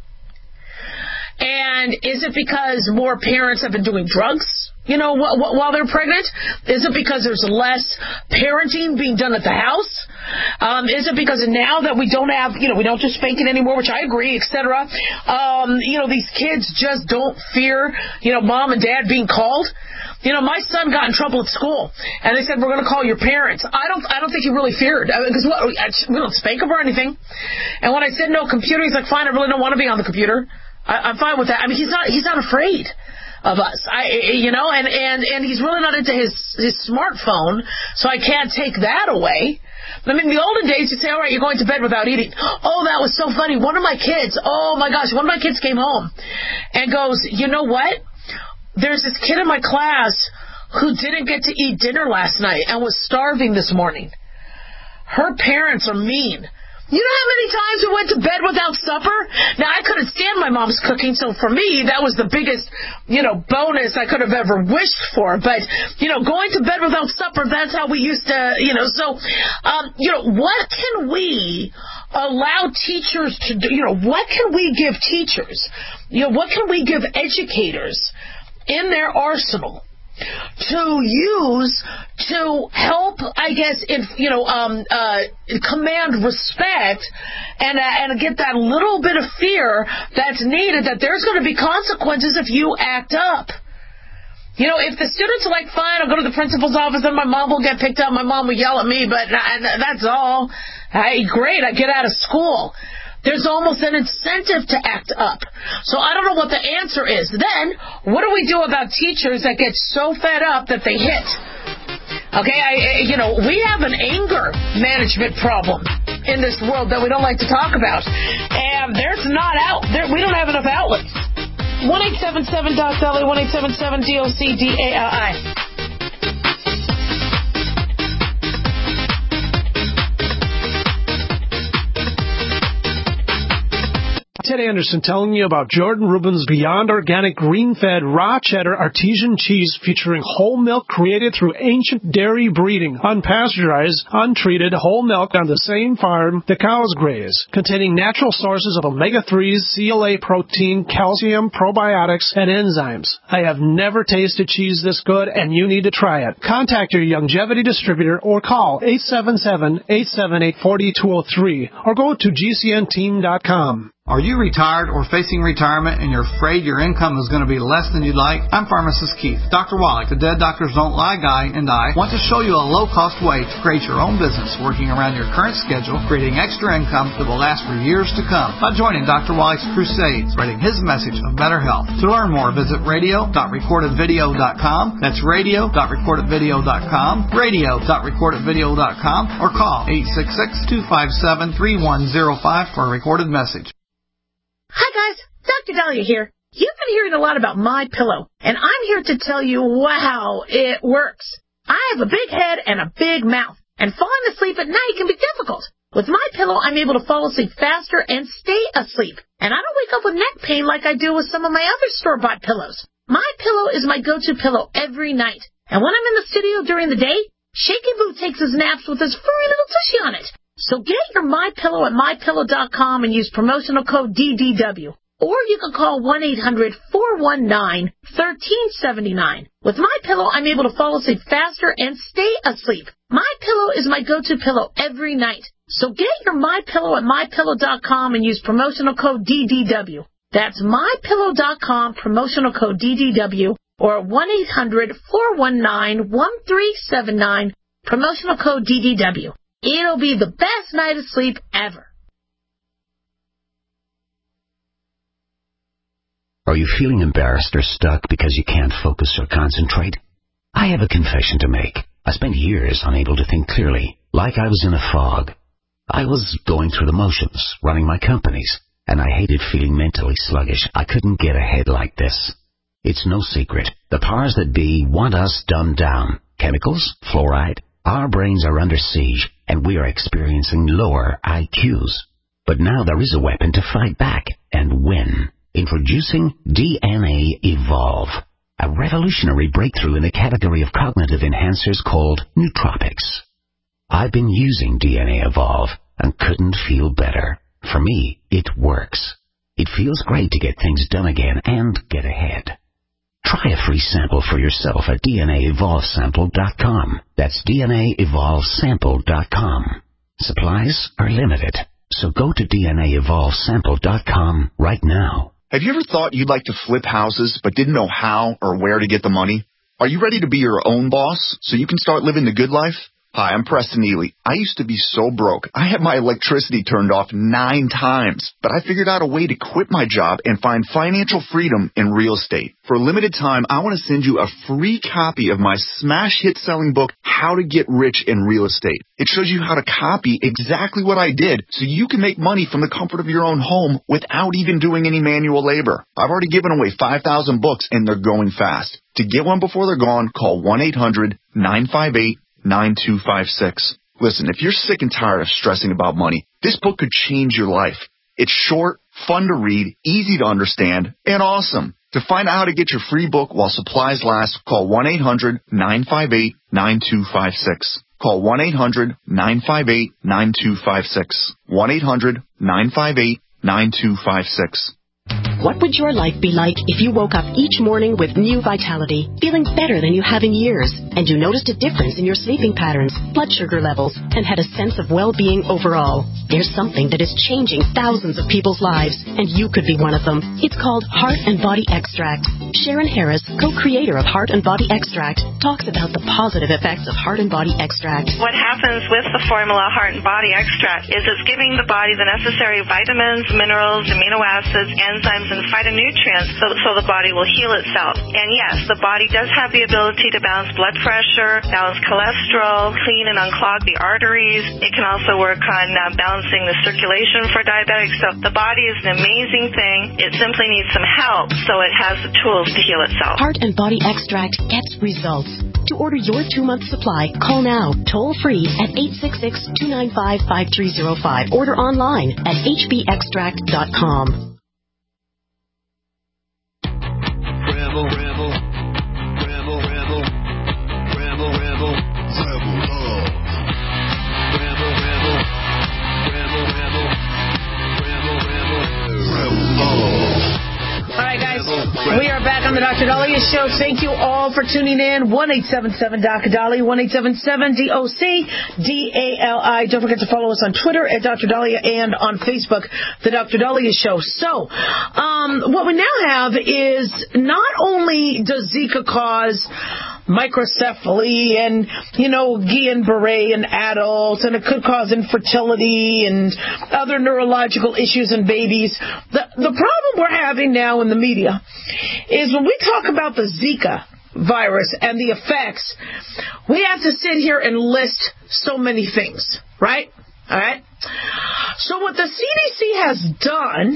And is it because more parents have been doing drugs, you know, wh- wh- while they're pregnant? Is it because there's less parenting being done at the house? Um, is it because now that we don't have, you know, we don't do spanking anymore, which I agree, et cetera. Um, you know, these kids just don't fear, you know, mom and dad being called. You know, my son got in trouble at school, and they said, we're going to call your parents. I don't I don't think he really feared, because I mean, we don't spank him or anything. And when I said no computer, he's like, fine, I really don't want to be on the computer. I, I'm fine with that. I mean, he's not he's not afraid of us. I you know, and, and, and he's really not into his, his smartphone, so I can't take that away. But I mean, in the olden days, you'd say, all right, you're going to bed without eating. Oh, that was so funny. One of my kids, oh my gosh, one of my kids came home and goes, you know what? There's this kid in my class who didn't get to eat dinner last night and was starving this morning. Her parents are mean. You know how many times we went to bed without supper? Now, I couldn't stand my mom's cooking, so for me, that was the biggest, you know, bonus I could have ever wished for. But, you know, going to bed without supper, that's how we used to, you know. So, um, you know, what can we allow teachers to do? You know, what can we give teachers? You know, what can we give educators in their arsenal to use to help, I guess, if you know, um, uh, command respect and uh, and get that little bit of fear that's needed, that there's going to be consequences if you act up. You know, if the students are like, fine, I'll go to the principal's office and my mom will get picked up, my mom will yell at me, but that's all. Hey, great, I get out of school. There's almost an incentive to act up. So I don't know what the answer is. Then, what do we do about teachers that get so fed up that they hit? Okay, I, you know, we have an anger management problem in this world that we don't like to talk about. And there's not out, there, we don't have enough outlets. one eight seven seven D O C D A L Y, one eight seven seven D O C D A L I. Ted Anderson telling you about Jordan Rubin's Beyond Organic Green-Fed Raw Cheddar Artesian Cheese featuring whole milk created through ancient dairy breeding, unpasteurized, untreated whole milk on the same farm the cows graze, containing natural sources of omega threes, C L A protein, calcium, probiotics, and enzymes. I have never tasted cheese this good, and you need to try it. Contact your Longevity distributor or call eight seven seven, eight seven eight, four two zero three or go to G C N team dot com. Are you retired or facing retirement and you're afraid your income is going to be less than you'd like? I'm Pharmacist Keith. Doctor Wallach, the Dead Doctors Don't Lie guy, and I want to show you a low-cost way to create your own business working around your current schedule, creating extra income that will last for years to come by joining Doctor Wallach's crusade, spreading his message of better health. To learn more, visit radio dot recorded video dot com. That's radio dot recorded video dot com, radio dot recorded video dot com, or call eight six six, two five seven, three one zero five for a recorded message. Hi guys, Doctor Dahlia here. You've been hearing a lot about MyPillow, and I'm here to tell you, wow, it works. I have a big head and a big mouth, and falling asleep at night can be difficult. With MyPillow, I'm able to fall asleep faster and stay asleep, and I don't wake up with neck pain like I do with some of my other store-bought pillows. MyPillow is my go-to pillow every night, and when I'm in the studio during the day, Shaky Boo takes his naps with his furry little tushy on it. So get your MyPillow at my pillow dot com and use promotional code D D W. Or you can call one eight hundred, four one nine, one three seven nine. With MyPillow, I'm able to fall asleep faster and stay asleep. MyPillow is my go-to pillow every night. So get your MyPillow at my pillow dot com and use promotional code D D W. That's my pillow dot com, promotional code D D W, or one eight hundred, four one nine, one three seven nine, promotional code D D W. It'll be the best night of sleep ever. Are you feeling embarrassed or stuck because you can't focus or concentrate? I have a confession to make. I spent years unable to think clearly, like I was in a fog. I was going through the motions, running my companies, and I hated feeling mentally sluggish. I couldn't get ahead like this. It's no secret. The powers that be want us dumbed down. Chemicals, fluoride. Our brains are under siege, and we are experiencing lower I Qs. But now there is a weapon to fight back and win. Introducing D N A Evolve, a revolutionary breakthrough in the category of cognitive enhancers called nootropics. I've been using D N A Evolve and couldn't feel better. For me, it works. It feels great to get things done again and get ahead. Try a free sample for yourself at D N A evolve sample dot com. That's D N A evolve sample dot com. Supplies are limited, so go to D N A evolve sample dot com right now. Have you ever thought you'd like to flip houses but didn't know how or where to get the money? Are you ready to be your own boss so you can start living the good life? Hi, I'm Preston Ely. I used to be so broke. I had my electricity turned off nine times, but I figured out a way to quit my job and find financial freedom in real estate. For a limited time, I want to send you a free copy of my smash hit selling book, How to Get Rich in Real Estate. It shows you how to copy exactly what I did so you can make money from the comfort of your own home without even doing any manual labor. I've already given away five thousand books and they're going fast. To get one before they're gone, call one eight hundred, nine five eight, nine two five six. Listen, if you're sick and tired of stressing about money, this book could change your life. It's short, fun to read, easy to understand, and awesome. To find out how to get your free book while supplies last, call one eight hundred, nine five eight, nine two five six. Call one eight hundred, nine five eight, nine two five six. one eight hundred, nine five eight, nine two five six. What would your life be like if you woke up each morning with new vitality, feeling better than you have in years, and you noticed a difference in your sleeping patterns, blood sugar levels, and had a sense of well-being overall? There's something that is changing thousands of people's lives, and you could be one of them. It's called Heart and Body Extract. Sharon Harris, co-creator of Heart and Body Extract, talks about the positive effects of Heart and Body Extract. What happens with the formula Heart and Body Extract is it's giving the body the necessary vitamins, minerals, amino acids, enzymes, and phytonutrients so, so the body will heal itself. And yes, the body does have the ability to balance blood pressure, balance cholesterol, clean and unclog the arteries. It can also work on uh, balancing the circulation for diabetics. So the body is an amazing thing. It simply needs some help so it has the tools to heal itself. Heart and Body Extract gets results. To order your two-month supply, call now, toll-free at eight six six, two nine five, five three zero five. Order online at h b extract dot com. Rebel, rebel, rebel, rebel, rebel, rebel, rebel love. Rebel, rebel, rebel, rebel, rebel, rebel, rebel love. All right, guys, we are back on the Doctor Dahlia Dahlia Show. Thank you all for tuning in. one eight seven seven D O C Dahlia, one eight seven seven D O C D A L I. Don't forget to follow us on Twitter at Doctor Dahlia and on Facebook, The Doctor Dahlia Show. So, um, what we now have is not only does Zika cause microcephaly and, you know, Guillain-Barré in adults, and it could cause infertility and other neurological issues in babies. The, the problem we're having now in the media is when we talk about the Zika virus and the effects, we have to sit here and list so many things, right? All right? So what the C D C has done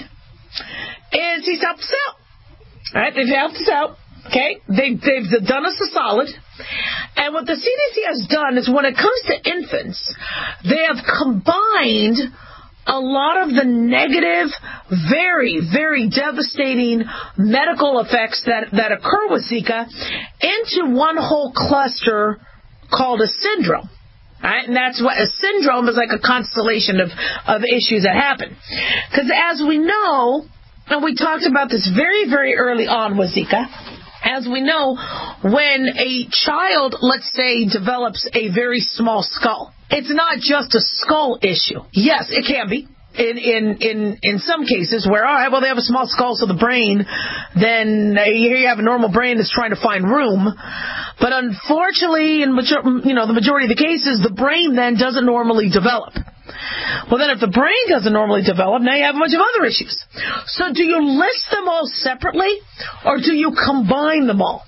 is he's helped us out. All right? They've helped us out. Okay, they, they've done us a solid. And what the C D C has done is when it comes to infants, they have combined a lot of the negative, very, very devastating medical effects that, that occur with Zika into one whole cluster called a syndrome. All right, and that's what a syndrome is, like a constellation of, of issues that happen. Because as we know, and we talked about this very, very early on with Zika, as we know, when a child, let's say, develops a very small skull, it's not just a skull issue. Yes, it can be. In, in, in, in some cases where, all right, well, they have a small skull, so the brain, then here you have a normal brain that's trying to find room. But unfortunately, in major, you know, the majority of the cases, the brain then doesn't normally develop. Well, then if the brain doesn't normally develop, now you have a bunch of other issues. So do you list them all separately, or do you combine them all?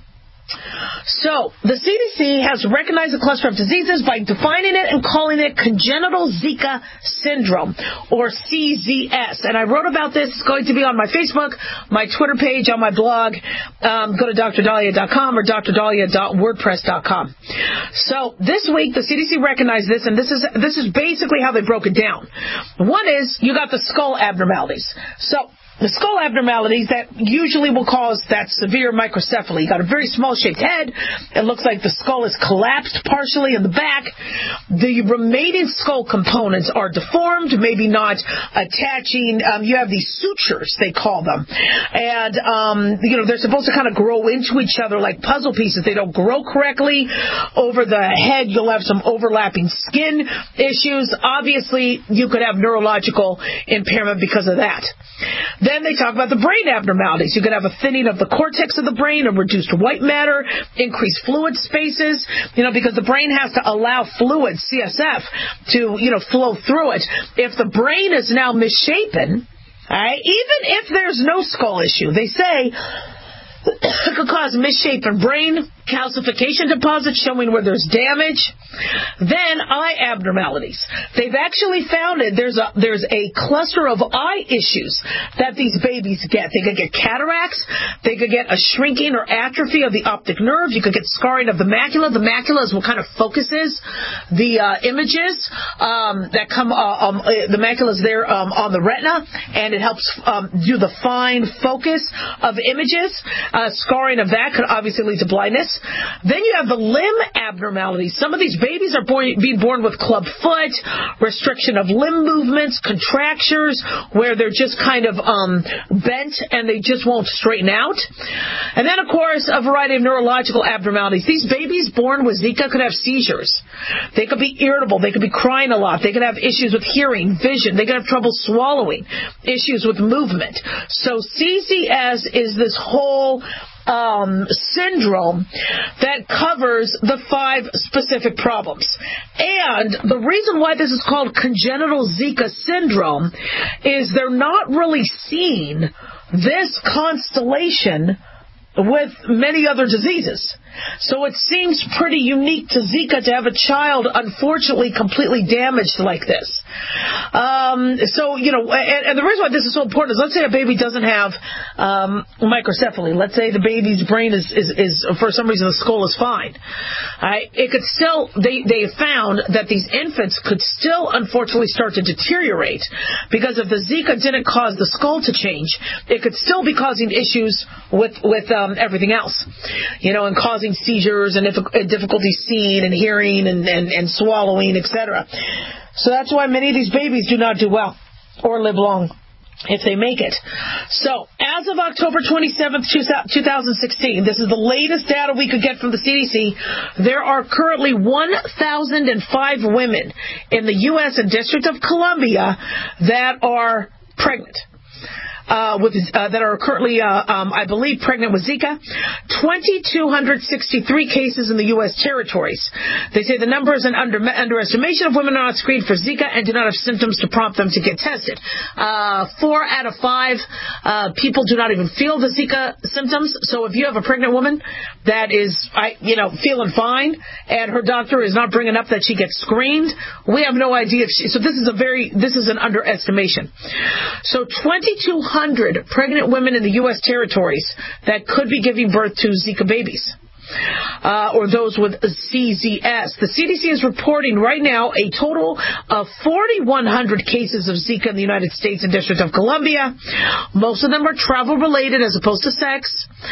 So, the C D C has recognized the cluster of diseases by defining it and calling it congenital Zika syndrome, or C Z S. And I wrote about this. It's going to be on my Facebook, my Twitter page, on my blog. Um, go to D R Dahlia dot com or D R Dahlia dot wordpress dot com. So, this week, the C D C recognized this, and this is this is basically how they broke it down. One is, you got the skull abnormalities. So, the skull abnormalities that usually will cause that severe microcephaly. You got a very small-shaped head. It looks like the skull is collapsed partially in the back. The remaining skull components are deformed, maybe not attaching. Um, you have these sutures, they call them. And, um, you know, they're supposed to kind of grow into each other like puzzle pieces. They don't grow correctly. Over the head, you'll have some overlapping skin issues. Obviously, you could have neurological impairment because of that. Then they talk about the brain abnormalities. You could have a thinning of the cortex of the brain, a reduced white matter, increased fluid spaces, you know, because the brain has to allow fluid, C S F, to, you know, flow through it. If the brain is now misshapen, all right, even if there's no skull issue, they say it could cause misshapen brain, calcification deposits showing where there's damage. Then eye abnormalities. They've actually found it. There's a there's a cluster of eye issues that these babies get. They could get cataracts. They could get a shrinking or atrophy of the optic nerve. You could get scarring of the macula. The macula is what kind of focuses the uh, images um, that come. Uh, um, the macula is there um, on the retina, and it helps um, do the fine focus of images. Uh, scarring of that could obviously lead to blindness. Then you have the limb abnormalities. Some of these babies are born, being born with club foot, restriction of limb movements, contractures, where they're just kind of um, bent and they just won't straighten out. And then, of course, a variety of neurological abnormalities. These babies born with Zika could have seizures. They could be irritable. They could be crying a lot. They could have issues with hearing, vision. They could have trouble swallowing, issues with movement. So C Z S is this whole Um, syndrome that covers the five specific problems. And the reason why this is called congenital Zika syndrome is they're not really seeing this constellation with many other diseases. So it seems pretty unique to Zika to have a child, unfortunately, completely damaged like this. Um, so, you know, and, and the reason why this is so important is, let's say a baby doesn't have um, microcephaly. Let's say the baby's brain is, is, is, for some reason, the skull is fine. Right? It could still, they, they found that these infants could still, unfortunately, start to deteriorate, because if the Zika didn't cause the skull to change, it could still be causing issues with, with um, everything else, you know, and causing seizures and difficulty seeing and hearing and, and, and swallowing, et cetera. So that's why many of these babies do not do well or live long. if they make it. So, as of October twenty-seventh, two thousand sixteen, this is the latest data we could get from the C D C, there are currently one thousand five women in the U S and District of Columbia that are pregnant. Uh, with uh, that are currently, uh, um, I believe, pregnant with Zika. two thousand two hundred sixty-three cases in the U S territories. They say the number is an under, underestimation of women are not screened for Zika and do not have symptoms to prompt them to get tested. Uh, four out of five uh, people do not even feel the Zika symptoms. So if you have a pregnant woman that is, I, you know, feeling fine, and her doctor is not bringing up that she gets screened, we have no idea if she. So this is a very, this is an underestimation. So twenty-two hundred pregnant women in the U S territories that could be giving birth to Zika babies. Uh, or those with C Z S. The C D C is reporting right now a total of four thousand one hundred cases of Zika in the United States and District of Columbia. Most of them are travel-related as opposed to sex,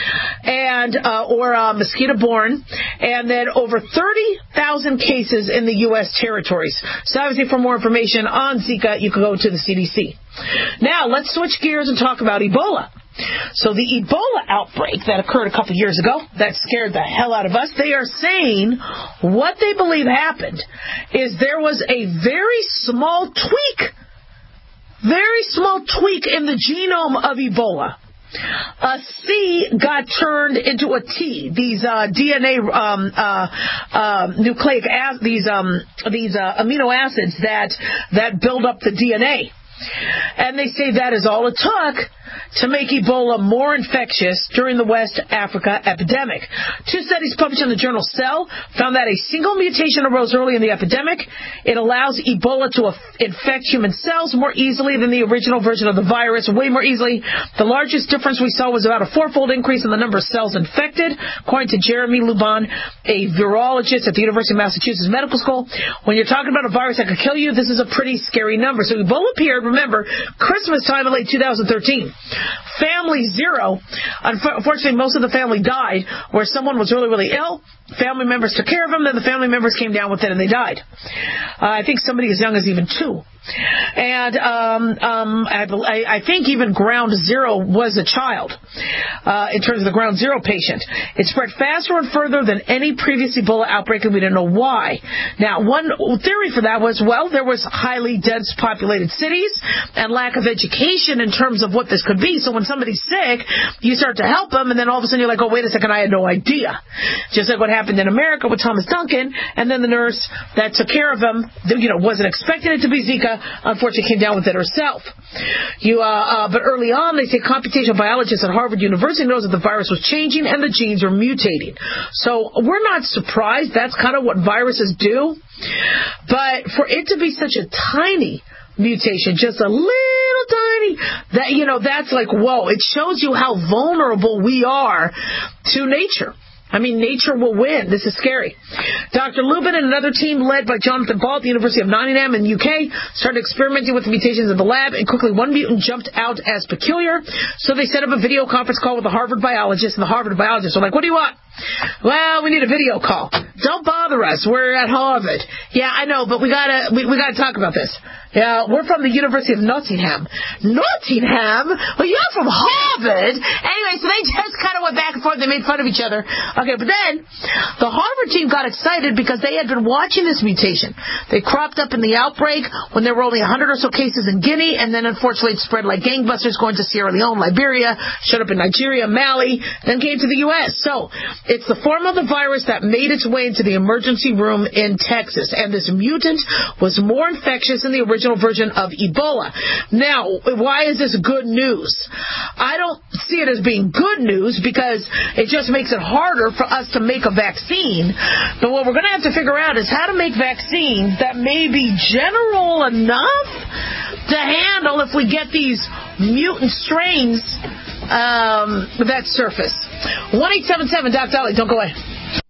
and uh, or uh, mosquito-borne, and then over thirty thousand cases in the U S territories. So obviously for more information on Zika, you can go to the C D C. Now, let's switch gears and talk about Ebola. So the Ebola outbreak that occurred a couple years ago, that scared the hell out of us, they are saying what they believe happened is there was a very small tweak, very small tweak in the genome of Ebola. A C got turned into a T. These uh, D N A um, uh, uh, nucleic acids, these um, these uh, amino acids that that build up the D N A. And they say that is all it took to make Ebola more infectious during the West Africa epidemic. Two studies published in the journal Cell found that a single mutation arose early in the epidemic. It allows Ebola to infect human cells more easily than the original version of the virus, way more easily. The largest difference we saw was about a fourfold increase in the number of cells infected, according to Jeremy Luban, a virologist at the University of Massachusetts Medical School. When you're talking about a virus that could kill you, this is a pretty scary number. So Ebola appeared, remember, Christmas time in late two thousand thirteen. Family zero, unfortunately most of the family died where someone was really, really ill. Family members took care of them, then the family members came down with it and they died. Uh, I think somebody as young as even two. And um, um, I, I think even ground zero was a child uh, in terms of the ground zero patient. It spread faster and further than any previous Ebola outbreak, and we didn't know why. Now, one theory for that was, well, there was highly dense populated cities and lack of education in terms of what this could be. So when somebody's sick, you start to help them, and then all of a sudden you're like, oh, wait a second, I had no idea. Just like what happened in America with Thomas Duncan, and then the nurse that took care of him, you know, wasn't expecting it to be Zika, unfortunately came down with it herself. You, uh, uh, but early on, they say computational biologists at Harvard University knows that the virus was changing and the genes were mutating. So we're not surprised. That's kind of what viruses do. But for it to be such a tiny mutation, just a little tiny, that, you know, that's like, whoa, it shows you how vulnerable we are to nature. I mean, nature will win. This is scary. Doctor Lubin and another team led by Jonathan Ball at the University of Nottingham in the U K started experimenting with the mutations in the lab, and quickly one mutant jumped out as peculiar. So they set up a video conference call with the Harvard biologists, and the Harvard biologists are like, what do you want? Well, we need a video call. Don't bother us. We're at Harvard. Yeah, I know, but we gotta we, we gotta talk about this. Yeah, we're from the University of Nottingham. Nottingham? Well, you're from Harvard. Anyway, so they just kind of went back and forth. They made fun of each other. Okay, but then the Harvard team got excited because they had been watching this mutation. They cropped up in the outbreak when there were only one hundred or so cases in Guinea, and then unfortunately it spread like gangbusters, going to Sierra Leone, Liberia, showed up in Nigeria, Mali, then came to the U S. So it's the form of the virus that made its way into the emergency room in Texas, and this mutant was more infectious than the original version of Ebola. Now, why is this good news? I don't see it as being good news because it just makes it harder for us to make a vaccine. But what we're going to have to figure out is how to make vaccines that may be general enough to handle if we get these mutant strains um, that surface. one eight seven seven Doc Dolly, don't go away.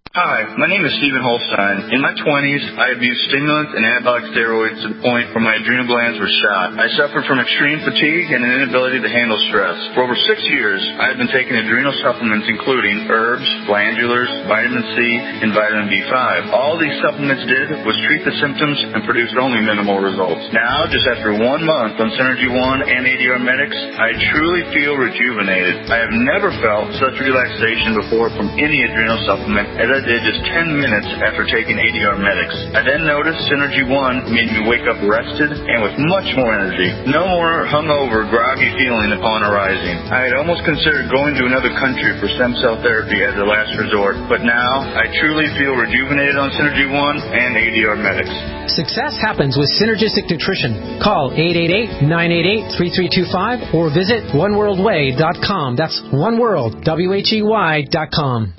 Hi, my name is Stephen Holstein. In my twenties, I abused stimulants and anabolic steroids to the point where my adrenal glands were shot. I suffered from extreme fatigue and an inability to handle stress. For over six years, I have been taking adrenal supplements including herbs, glandulars, vitamin C, and vitamin B five. All these supplements did was treat the symptoms and produced only minimal results. Now, just after one month on Synergy One and A D R Medics, I truly feel rejuvenated. I have never felt such relaxation before from any adrenal supplement as I did just ten minutes after taking A D R Medics. I then noticed Synergy One made me wake up rested and with much more energy. No more hungover, groggy feeling upon arising. I had almost considered going to another country for stem cell therapy as a last resort, but now I truly feel rejuvenated on Synergy One and A D R Medics. Success happens with Synergistic Nutrition. Call eight eight eight, nine eight eight, three three two five or visit one world way dot com. That's oneworld, W H E Y dot com.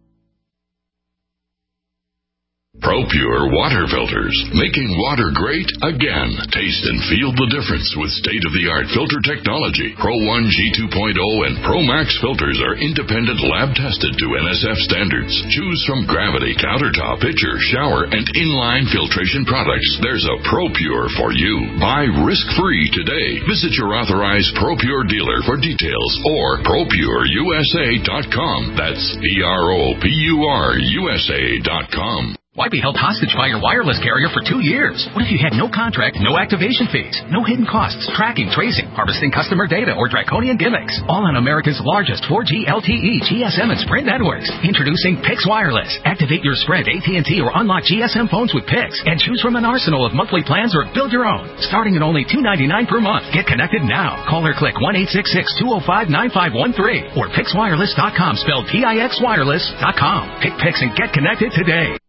ProPure water filters, making water great again. Taste and feel the difference with state-of-the-art filter technology. Pro one G two point oh and Pro Max filters are independent lab-tested to N S F standards. Choose from Gravity, Countertop, Pitcher, Shower, and Inline filtration products. There's a ProPure for you. Buy risk-free today. Visit your authorized ProPure dealer for details or Pro Pure U S A dot com. That's P R O P U R U S A dot com. Why be held hostage by your wireless carrier for two years? What if you had no contract, no activation fees, no hidden costs, tracking, tracing, harvesting customer data, or draconian gimmicks? All on America's largest four G L T E, G S M, and Sprint networks. Introducing Pix Wireless. Activate your Sprint, A T and T, or unlock G S M phones with Pix, and choose from an arsenal of monthly plans or build your own. Starting at only two dollars and ninety-nine cents per month. Get connected now. Call or click one eight six six, two oh five, nine five one three or Pix Wireless dot com, spelled P I X Wireless dot com. Pick Pix and get connected today.